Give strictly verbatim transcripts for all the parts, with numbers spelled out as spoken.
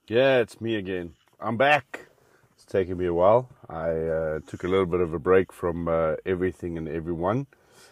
Yeah, it's me again. I'm back. It's taken me a while. I uh, took a little bit of a break from uh, everything and everyone.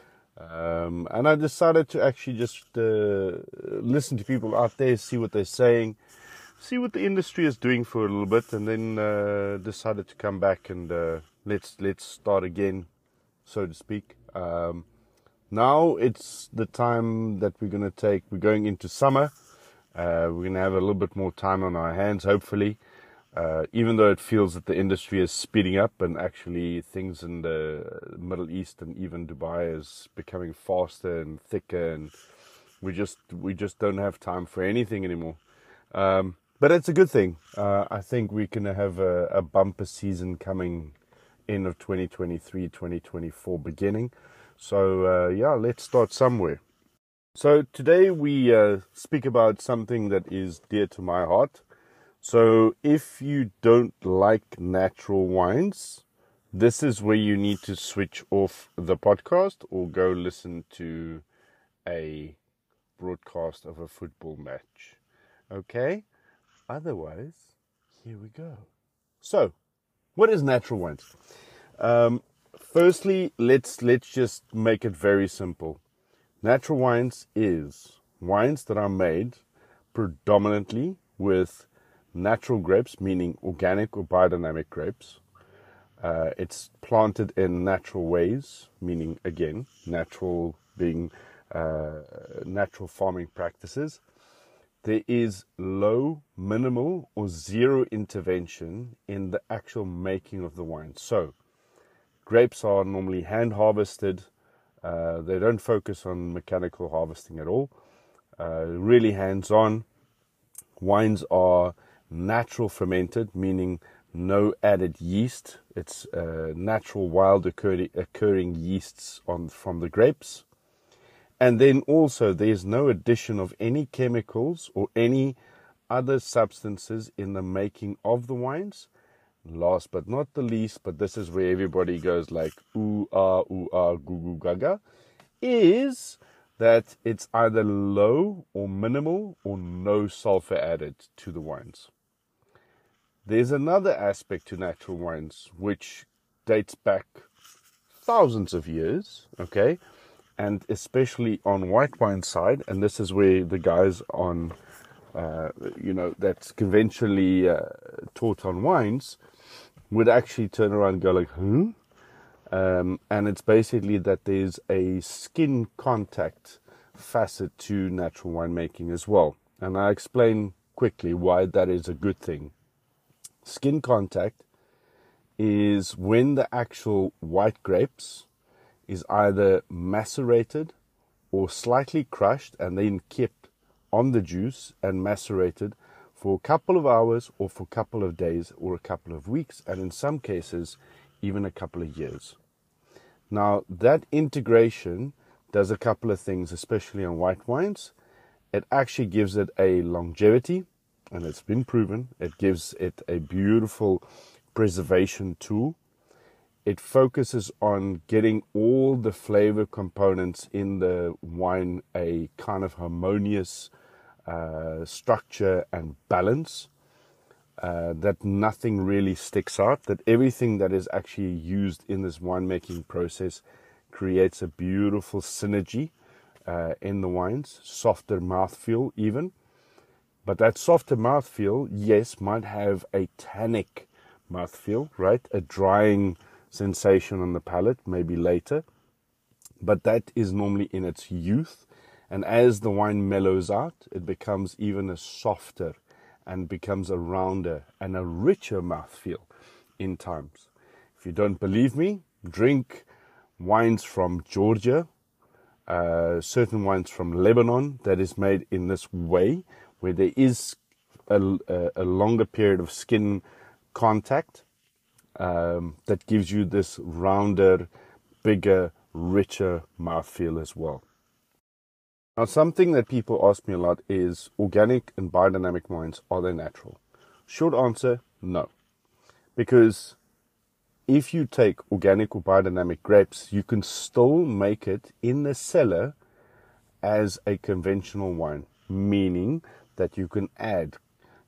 Um, and I decided to actually just uh, listen to people out there, see what they're saying, see what the industry is doing for a little bit, and then uh, decided to come back and uh, let's let's start again, so to speak. Um, now it's the time that we're going to take. We're going into summer. Uh, we're going to have a little bit more time on our hands, hopefully, uh, even though it feels that the industry is speeding up and actually things in the Middle East and even Dubai is becoming faster and thicker, and we just we just don't have time for anything anymore. Um, but it's a good thing. Uh, I think we can have a, a bumper season coming end of twenty twenty-three, twenty twenty-four beginning. So uh, yeah, let's start somewhere. So today we uh, speak about something that is dear to my heart. So if you don't like natural wines, this is where you need to switch off the podcast or go listen to a broadcast of a football match. Okay? Otherwise, here we go. So, what is natural wines? Um, firstly, let's let's just make it very simple. Natural wines is wines that are made predominantly with natural grapes, meaning organic or biodynamic grapes. Uh, it's planted in natural ways, meaning, again, natural being uh, natural farming practices. There is low, minimal, or zero intervention in the actual making of the wine. So, grapes are normally hand harvested. Uh, they don't focus on mechanical harvesting at all. Uh, really hands-on. Wines are natural fermented, meaning no added yeast. It's uh, natural wild occurring, occurring yeasts on from the grapes. And then also there's no addition of any chemicals or any other substances in the making of the wines. Last but not the least, but this is where everybody goes like ooh ah ooh ah goo goo gaga, is that it's either low or minimal or no sulfur added to the wines. There's another aspect to natural wines which dates back thousands of years, okay, and especially on white wine side, and this is where the guys on uh, you know that's conventionally uh, taught on wines would actually turn around and go like, hmm? Um, and it's basically that there's a skin contact facet to natural winemaking as well. And I explain quickly why that is a good thing. Skin contact is when the actual white grapes is either macerated or slightly crushed and then kept on the juice and macerated for a couple of hours or for a couple of days or a couple of weeks, and in some cases even a couple of years. Now that integration does a couple of things, especially on white wines. It actually gives it a longevity, and it's been proven. It gives it a beautiful preservation tool. It focuses on getting all the flavor components in the wine a kind of harmonious uh, structure and balance, uh, that nothing really sticks out, that everything that is actually used in this winemaking process creates a beautiful synergy uh, in the wines, softer mouthfeel even. But that softer mouthfeel, yes, might have a tannic mouthfeel, right? A drying sensation on the palate, maybe later. But that is normally in its youth. And as the wine mellows out, it becomes even a softer and becomes a rounder and a richer mouthfeel in times. If you don't believe me, drink wines from Georgia, uh, certain wines from Lebanon that is made in this way, where there is a, a, a longer period of skin contact um, that gives you this rounder, bigger, richer mouthfeel as well. Now, something that people ask me a lot is organic and biodynamic wines, are they natural? Short answer, no. Because if you take organic or biodynamic grapes, you can still make it in the cellar as a conventional wine, meaning that you can add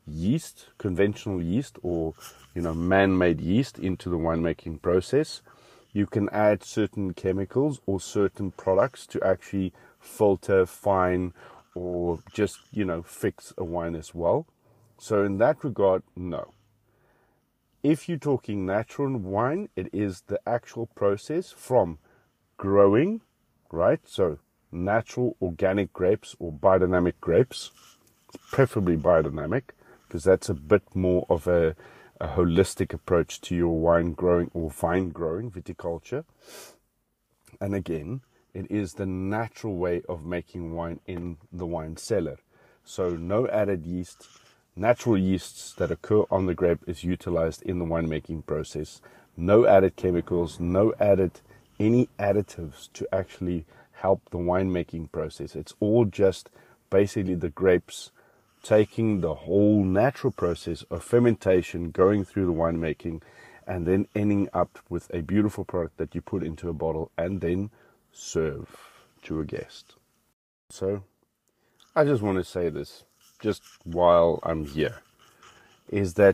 yeast, conventional yeast, or, you know, man-made yeast into the winemaking process. You can add certain chemicals or certain products to actually filter, fine, or just, you know, fix a wine as well. So in that regard, no. If you're talking natural wine, it is the actual process from growing, right? So natural organic grapes or biodynamic grapes, preferably biodynamic, because that's a bit more of a, a holistic approach to your wine growing or vine growing, viticulture. And again, it is the natural way of making wine in the wine cellar. So no added yeast. Natural yeasts that occur on the grape is utilized in the winemaking process. No added chemicals, no added any additives to actually help the winemaking process. It's all just basically the grapes taking the whole natural process of fermentation, going through the winemaking, and then ending up with a beautiful product that you put into a bottle and then serve to a guest. So I just want to say this, just while I'm here, is that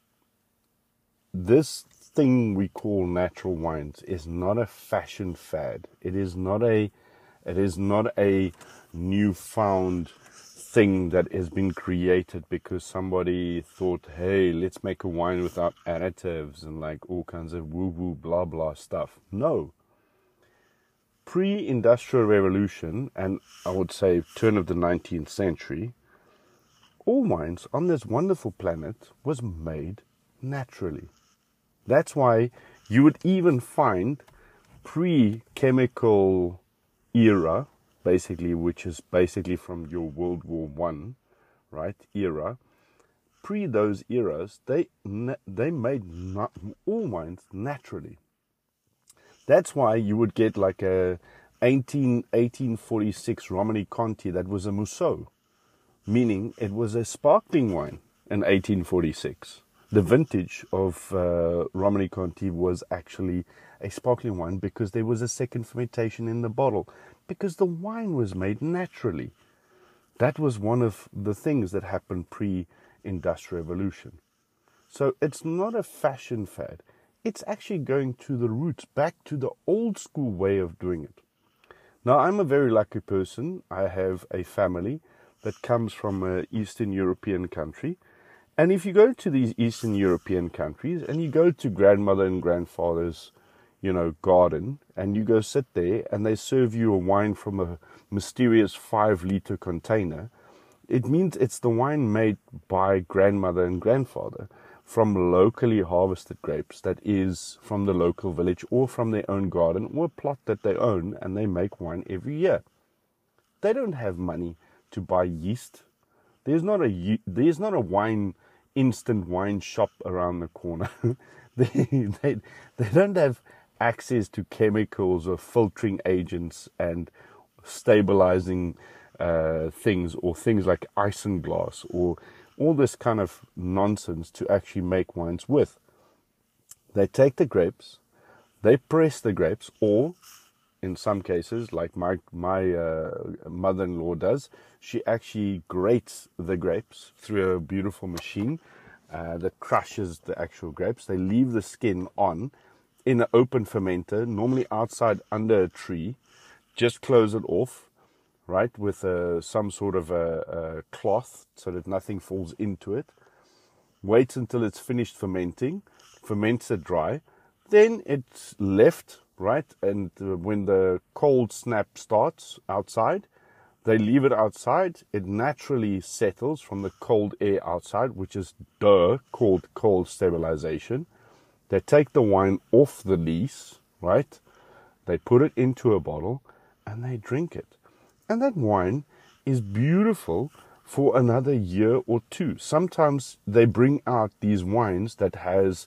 this thing we call natural wines is not a fashion fad. It is not a, it is not a newfound thing that has been created because somebody thought, hey, let's make a wine without additives and like all kinds of woo-woo blah blah stuff. No. Pre-industrial revolution, and I would say turn of the nineteenth century, all wines on this wonderful planet was made naturally. That's why you would even find pre-chemical era, basically, which is basically from your World War One, right, era. Pre those eras, they they made not, all wines naturally. That's why you would get like a eighteen forty-six Romanée-Conti that was a Mousseux, meaning it was a sparkling wine in eighteen forty-six. The vintage of uh, Romanée-Conti was actually a sparkling wine because there was a second fermentation in the bottle, because the wine was made naturally. That was one of the things that happened pre-industrial revolution. So it's not a fashion fad. It's actually going to the roots, back to the old school way of doing it. Now, I'm a very lucky person. I have a family that comes from an Eastern European country. And if you go to these Eastern European countries and you go to grandmother and grandfather's, you know, garden, and you go sit there and they serve you a wine from a mysterious five liter container, it means it's the wine made by grandmother and grandfather from locally harvested grapes, that is from the local village or from their own garden or a plot that they own, and they make wine every year. They don't have money to buy yeast. There's not a there's not a wine instant wine shop around the corner. they, they they don't have access to chemicals or filtering agents and stabilizing uh, things, or things like isinglass or all this kind of nonsense to actually make wines with. They take the grapes, they press the grapes, or in some cases, like my my uh, mother-in-law does, she actually grates the grapes through a beautiful machine uh, that crushes the actual grapes. They leave the skin on in an open fermenter, normally outside under a tree. Just close it off, right, with uh, some sort of a, a cloth so that nothing falls into it. Wait until it's finished fermenting, ferments it dry, then it's left, right, and uh, when the cold snap starts outside, they leave it outside. It naturally settles from the cold air outside, which is duh, called cold stabilization. They take the wine off the lees, right, they put it into a bottle, and they drink it. And that wine is beautiful for another year or two. Sometimes they bring out these wines that has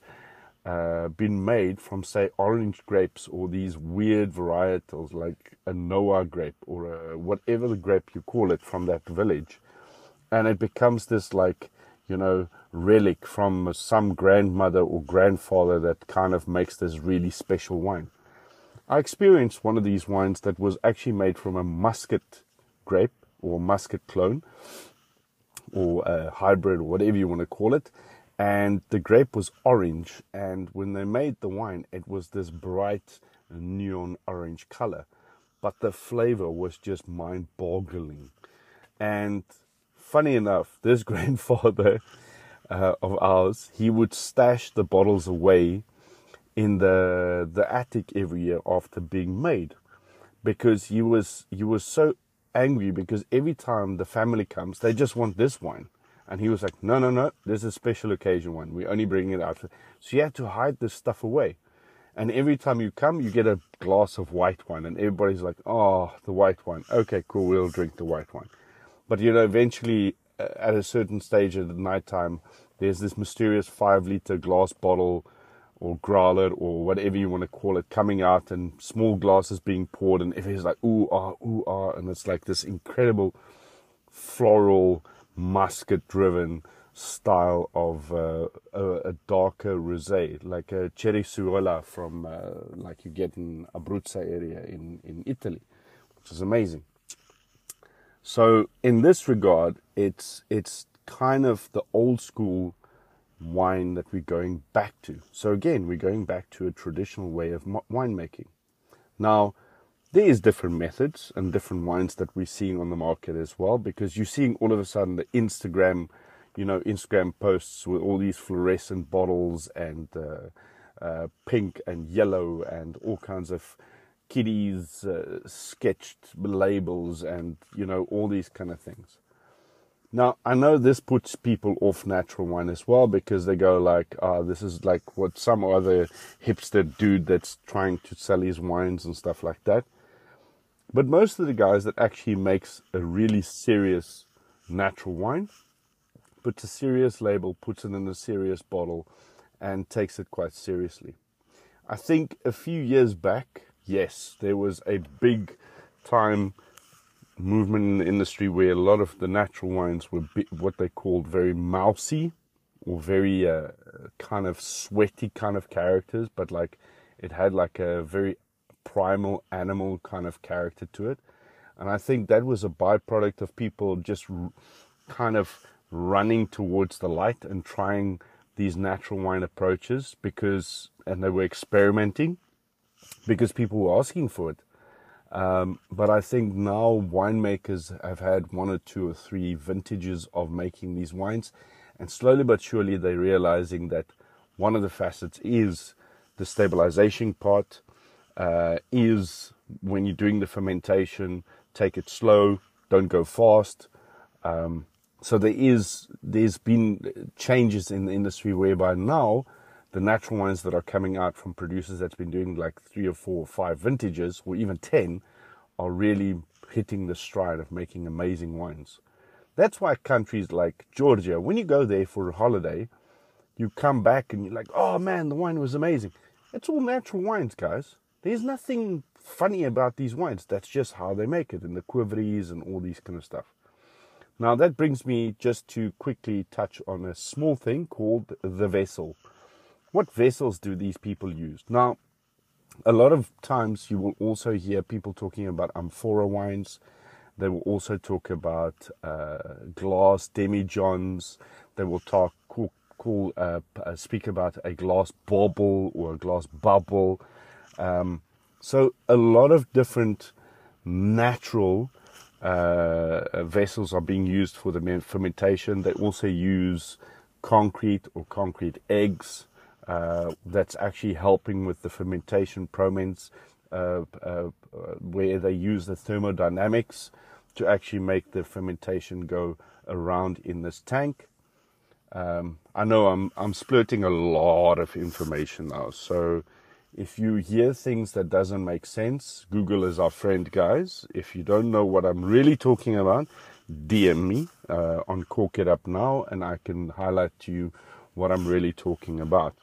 uh, been made from, say, orange grapes, or these weird varietals like a Noah grape, or a, whatever the grape you call it, from that village. And it becomes this, like, you know, relic from some grandmother or grandfather that kind of makes this really special wine. I experienced one of these wines that was actually made from a muscat grape or muscat clone, or a hybrid, or whatever you want to call it. And the grape was orange. And when they made the wine, it was this bright neon orange color. But the flavor was just mind-boggling. And funny enough, this grandfather uh, of ours, he would stash the bottles away in the the attic every year after being made, because he was he was so angry, because every time the family comes, they just want this wine. And he was like, no, no, no, this is a special occasion one. We only bring it out. So you had to hide this stuff away. And every time you come, you get a glass of white wine. And everybody's like, oh, the white wine. Okay, cool, we'll drink the white wine. But, you know, eventually, uh, at a certain stage at the nighttime, there's this mysterious five-liter glass bottle or growler or whatever you want to call it coming out, and small glasses being poured, and everybody's like, ooh, ah, ooh, ah. And it's like this incredible floral, musket-driven style of uh, a, a darker rosé, like a Cerisuola from uh, like you get in Abruzzo area in, in Italy, which is amazing. So in this regard, it's it's kind of the old school wine that we're going back to. So again, we're going back to a traditional way of winemaking. Now, there is different methods and different wines that we're seeing on the market as well, because you're seeing all of a sudden the Instagram, you know, Instagram posts with all these fluorescent bottles and uh, uh, pink and yellow and all kinds of kiddies uh, sketched labels and, you know, all these kind of things. Now, I know this puts people off natural wine as well, because they go like, oh, this is like what some other hipster dude that's trying to sell his wines and stuff like that. But most of the guys that actually makes a really serious natural wine puts a serious label, puts it in a serious bottle, and takes it quite seriously. I think a few years back, yes, there was a big time movement in the industry where a lot of the natural wines were what they called very mousy, or very uh, kind of sweaty kind of characters, but like it had like a very primal animal kind of character to it. And I think that was a byproduct of people just r- kind of running towards the light and trying these natural wine approaches, because, and they were experimenting because people were asking for it. Um, but I think now winemakers have had one or two or three vintages of making these wines, and slowly but surely they're realizing that one of the facets is the stabilization part, uh, is when you're doing the fermentation, take it slow, don't go fast. Um, so there is, there's been changes in the industry whereby now the natural wines that are coming out from producers that's been doing like three or four or five vintages, or even ten, are really hitting the stride of making amazing wines. That's why countries like Georgia, when you go there for a holiday, you come back and you're like, oh man, the wine was amazing. It's all natural wines, guys. There's nothing funny about these wines. That's just how they make it, in the quiveries and all these kind of stuff. Now that brings me just to quickly touch on a small thing called the vessel. What vessels do these people use? Now, a lot of times you will also hear people talking about amphora wines. They will also talk about uh, glass demijohns. They will talk, cool, cool, uh, speak about a glass bauble or a glass bubble. Um, so a lot of different natural uh, vessels are being used for the fermentation. They also use concrete or concrete eggs. Uh, that's actually helping with the fermentation promens, uh, uh, where they use the thermodynamics to actually make the fermentation go around in this tank. Um, I know I'm I'm splurting a lot of information now, so if you hear things that doesn't make sense, Google is our friend, guys. If you don't know what I'm really talking about, D M me uh, on Cork It Up Now, and I can highlight to you what I'm really talking about.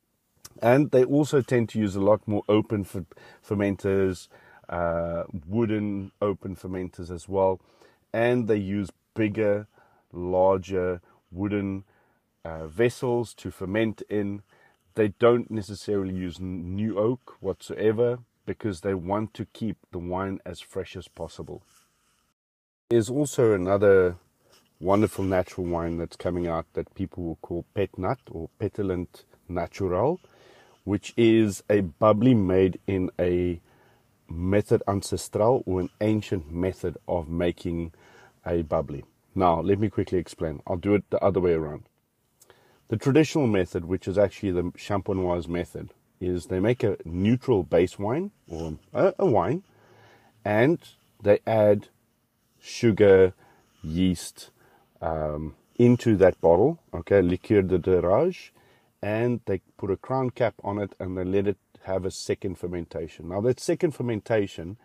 And they also tend to use a lot more open fer- fermenters, uh, wooden open fermenters as well. And they use bigger, larger wooden uh, vessels to ferment in. They don't necessarily use new oak whatsoever, because they want to keep the wine as fresh as possible. There's also another wonderful natural wine that's coming out that people will call Pet Nat or Petulant Natural, which is a bubbly made in a method ancestral or an ancient method of making a bubbly. Now, let me quickly explain. I'll do it the other way around. The traditional method, which is actually the Champenoise method, is they make a neutral base wine or a, a wine, and they add sugar, yeast um, into that bottle, okay, liqueur de tirage, and they put a crown cap on it and they let it have a second fermentation. Now, that second fermentation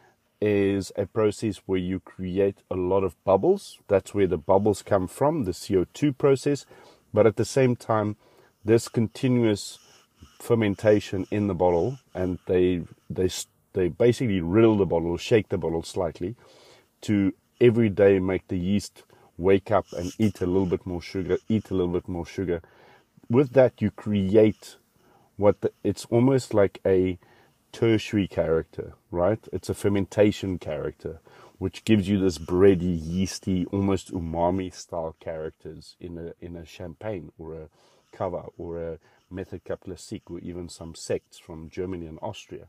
is a process where you create a lot of bubbles. That's where the bubbles come from, the C O two process. But at the same time, this continuous fermentation in the bottle, and they they they basically riddle the bottle, shake the bottle slightly, to every day make the yeast wake up and eat a little bit more sugar, eat a little bit more sugar. With that, you create what the, it's almost like a tertiary character, right? It's a fermentation character, which gives you this bready, yeasty, almost umami style characters in a in a champagne or a cava or a Method Classique or even some sects from Germany and Austria.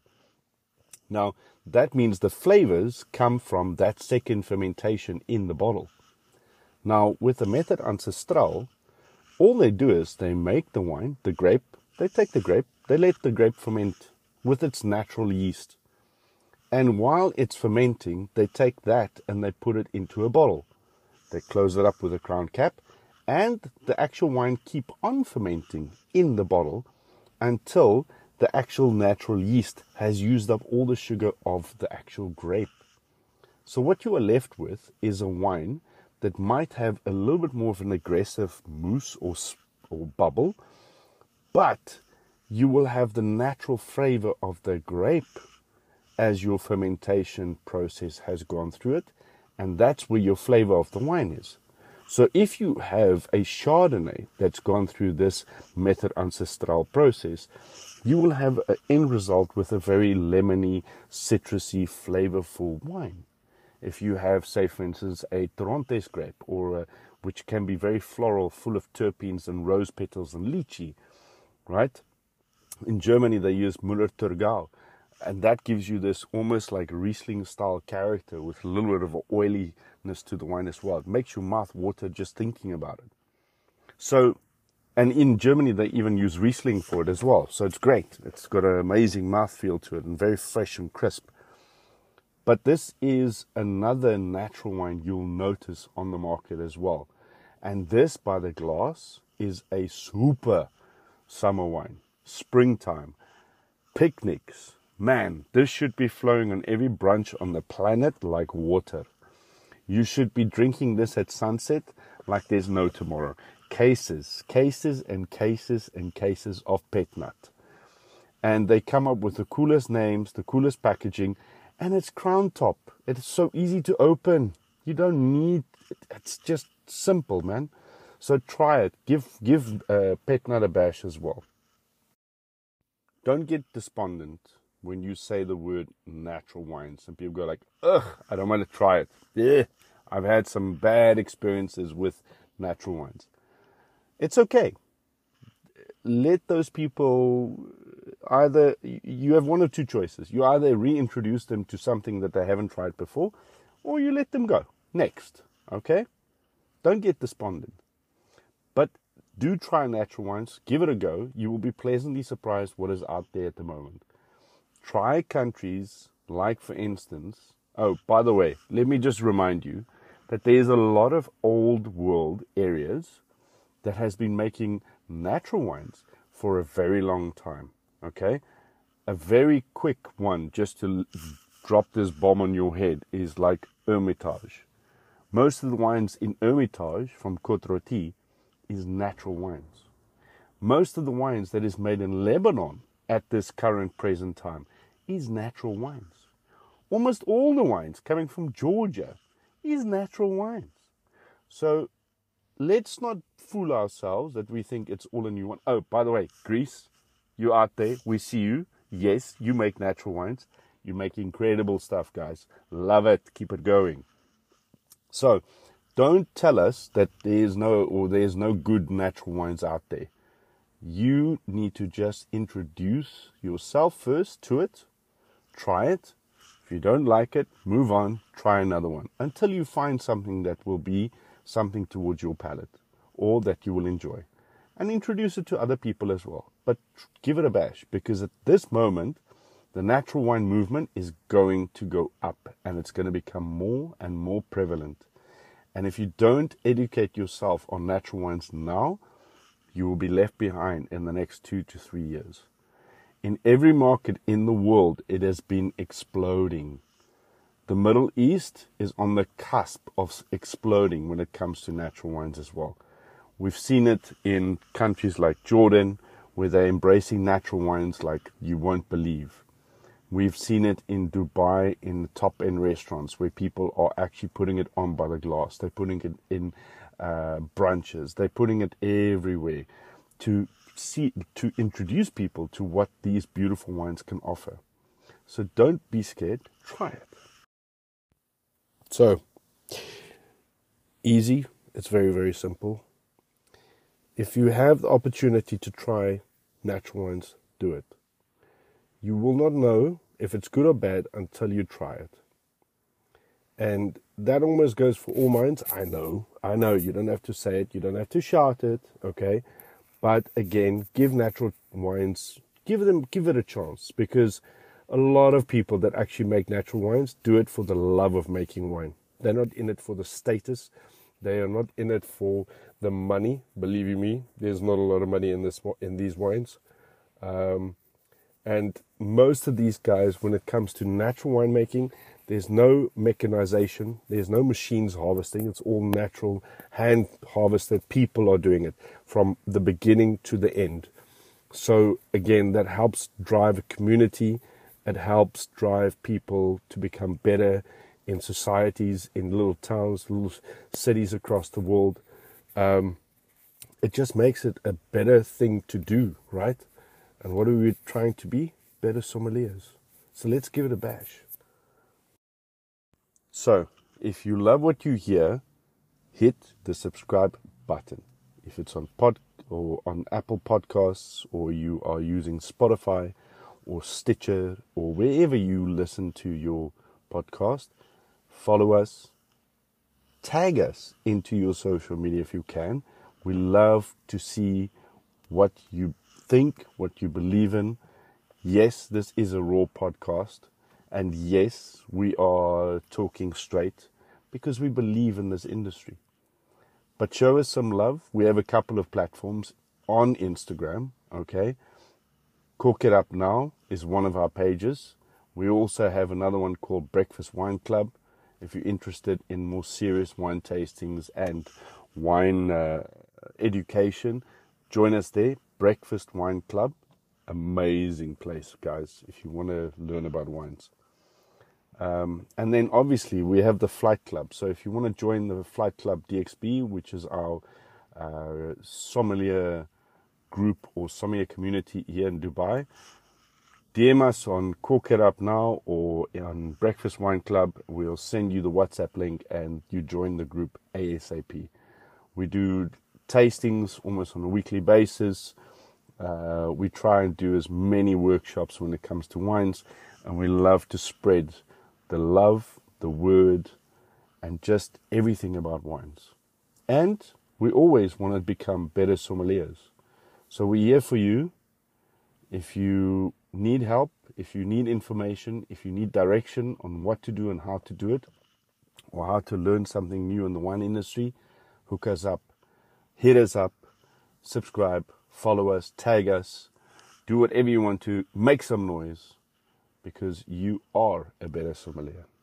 Now, that means the flavors come from that second fermentation in the bottle. Now, with the Method Ancestral, all they do is they make the wine, the grape, they take the grape, they let the grape ferment with its natural yeast. And while it's fermenting, they take that and they put it into a bottle. They close it up with a crown cap, and the actual wine keep on fermenting in the bottle until the actual natural yeast has used up all the sugar of the actual grape. So what you are left with is a wine that might have a little bit more of an aggressive mousse or, or bubble, but you will have the natural flavor of the grape as your fermentation process has gone through it, and that's where your flavor of the wine is. So if you have a Chardonnay that's gone through this Method Ancestral process, you will have an end result with a very lemony, citrusy, flavorful wine. If you have, say, for instance, a Torrontés grape, or a, which can be very floral, full of terpenes and rose petals and lychee, right? In Germany, they use Müller-Thurgau, and that gives you this almost like Riesling-style character with a little bit of oiliness to the wine as well. It makes your mouth water just thinking about it. So, and in Germany, they even use Riesling for it as well. So it's great. It's got an amazing mouthfeel to it and very fresh and crisp. But this is another natural wine you'll notice on the market as well. And this, by the glass, is a super summer wine. Springtime. Picnics. Man, this should be flowing on every brunch on the planet like water. You should be drinking this at sunset like there's no tomorrow. Cases, cases and cases and cases of Pet Nat. And they come up with the coolest names, the coolest packaging, and it's crown top. It's so easy to open. You don't need, it's just simple, man. So try it. Give, give uh, Pet Nat a bash as well. Don't get despondent when you say the word natural wines and people go like, ugh, I don't want to try it. Yeah, I've had some bad experiences with natural wines. It's okay. Let those people either, you have one of two choices. You either reintroduce them to something that they haven't tried before, or you let them go. Next, okay? Don't get despondent. But do try natural wines. Give it a go. You will be pleasantly surprised what is out there at the moment. Try countries like, for instance, oh, by the way, let me just remind you that there's a lot of old world areas that has been making natural wines for a very long time, okay? A very quick one, just to drop this bomb on your head, is like Hermitage. Most of the wines in Hermitage from Côte Rôtie is natural wines. Most of the wines that is made in Lebanon at this current present time is natural wines. Almost all the wines coming from Georgia is natural wines. So let's not fool ourselves that we think it's all a new one. Oh, by the way, Greece, you're out there. We see you. Yes, you make natural wines. You make incredible stuff, guys. Love it. Keep it going. So don't tell us that there's no or there's no good natural wines out there. You need to just introduce yourself first to it, try it. If you don't like it, move on, try another one until you find something that will be something towards your palate or that you will enjoy. And introduce it to other people as well. But give it a bash, because at this moment, the natural wine movement is going to go up and it's going to become more and more prevalent. And if you don't educate yourself on natural wines now, you will be left behind in the next two to three years. In every market in the world, it has been exploding. The Middle East is on the cusp of exploding when it comes to natural wines as well. We've seen it in countries like Jordan, where they're embracing natural wines like you won't believe. We've seen it in Dubai in the top-end restaurants where people are actually putting it on by the glass. They're putting it in uh, brunches. They're putting it everywhere to see, to introduce people to what these beautiful wines can offer. So don't be scared. Try it. So, easy. It's very, very simple. If you have the opportunity to try natural wines, do it. You will not know if it's good or bad until you try it. And that almost goes for all wines. I know, I know, you don't have to say it, you don't have to shout it, okay? But again, give natural wines, give them, give it a chance, because a lot of people that actually make natural wines do it for the love of making wine. They're not in it for the status. They are not in it for the money. Believe you me, there's not a lot of money in this in these wines. Um, and most of these guys, when it comes to natural winemaking, there's no mechanization. There's no machines harvesting. It's all natural, hand harvested. People are doing it from the beginning to the end. So again, that helps drive a community. It helps drive people to become better in societies, in little towns, little cities across the world. Um, it just makes it a better thing to do, right? And what are we trying to be? Better sommeliers. So let's give it a bash. So, if you love what you hear, hit the subscribe button. If it's on pod or on Apple Podcasts, or you are using Spotify or Stitcher or wherever you listen to your podcast, follow us, tag us into your social media if you can. We love to see what you think, what you believe in. Yes, this is a raw podcast. And yes, we are talking straight because we believe in this industry. But show us some love. We have a couple of platforms on Instagram, okay? Cork It Up Now is one of our pages. We also have another one called Breakfast Wine Club. If you're interested in more serious wine tastings and wine uh, education, join us there. Breakfast Wine Club. Amazing place, guys, if you want to learn about wines. Um, and then obviously we have the Flight Club. So if you want to join the Flight Club D X B, which is our uh, sommelier group or sommelier community here in Dubai, D M us on Cork It Up Now or on Breakfast Wine Club. We'll send you the WhatsApp link and you join the group ASAP. We do tastings almost on a weekly basis. Uh, we try and do as many workshops when it comes to wines, and we love to spread the love, the word, and just everything about wines. And we always want to become better sommeliers. So we're here for you. If you need help, if you need information, if you need direction on what to do and how to do it, or how to learn something new in the wine industry, hook us up, hit us up, subscribe, follow us, tag us, do whatever you want to, make some noise, because you are a better sommelier.